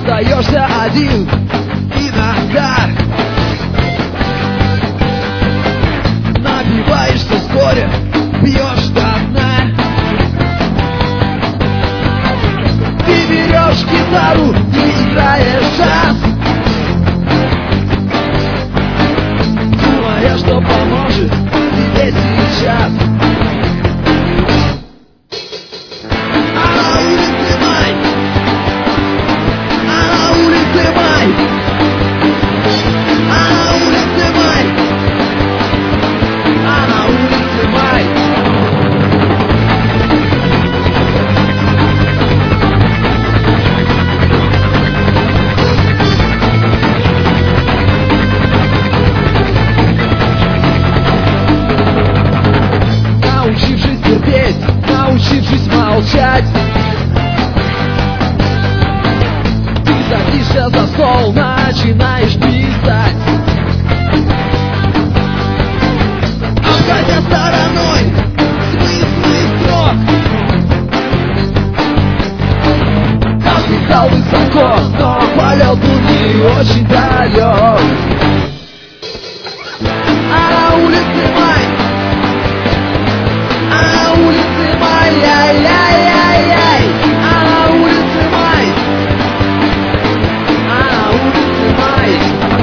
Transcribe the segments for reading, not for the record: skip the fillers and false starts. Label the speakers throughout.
Speaker 1: остаешься один иногда. Напиваешься с горя, пьешь до дна. Ты берешь гитару и играешь джаз, думая, что поможет тебе сейчас. А на улице май, а на улице май, а на улице май, а на улице май. Научившись терпеть, научившись молчать, ты садишься за стол, начинаешь писать, обходя стороной смыслы строк. Расписал высоко, но полет был не очень далек. А на улице май, а на улице май, ай-яй-яй-яй. А на улице май, а на улице май.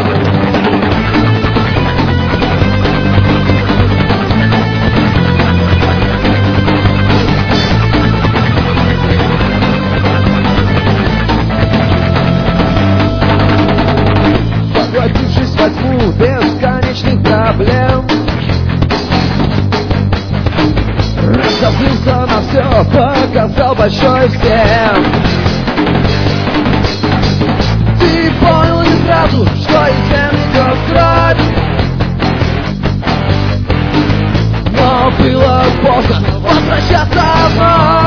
Speaker 1: Поглотившись во тьму бесконечных проблем, разозлился на все, показал большой всем. Ты понял не сразу, что из вен идет кровь, но было поздно возвращаться вновь.